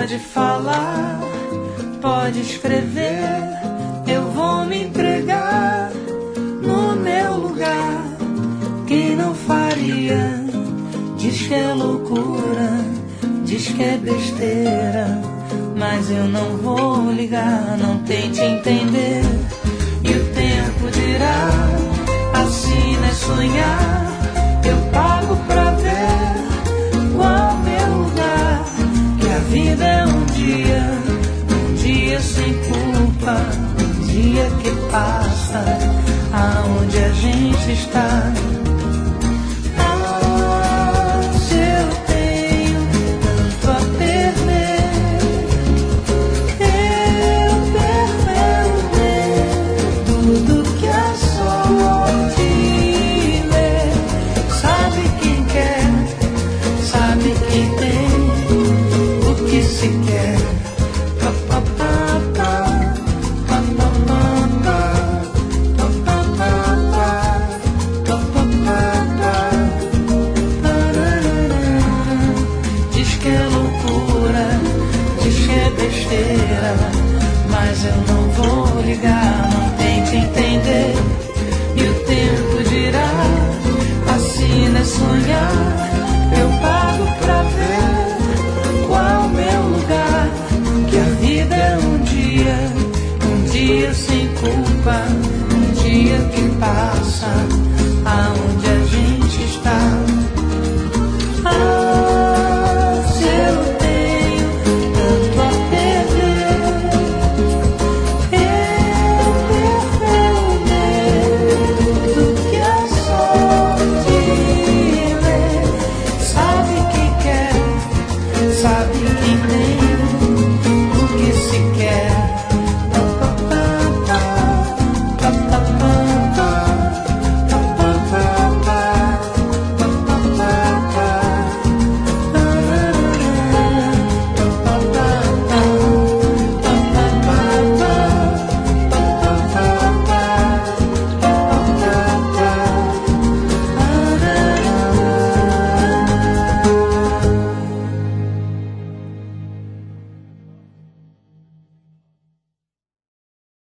Pode falar, pode escrever, eu vou me entregar no meu lugar. Quem não faria, diz que é loucura, diz que é besteira, mas eu não vou ligar, não tente entender. E o tempo dirá, assim não é sonhar, eu pago pra ver qual meu lugar. Que a vida é um dia sem culpa, um dia que passa, aonde a gente está. Mas eu não vou ligar, não tente entender. E o tempo dirá, assim não é sonhar, eu paro.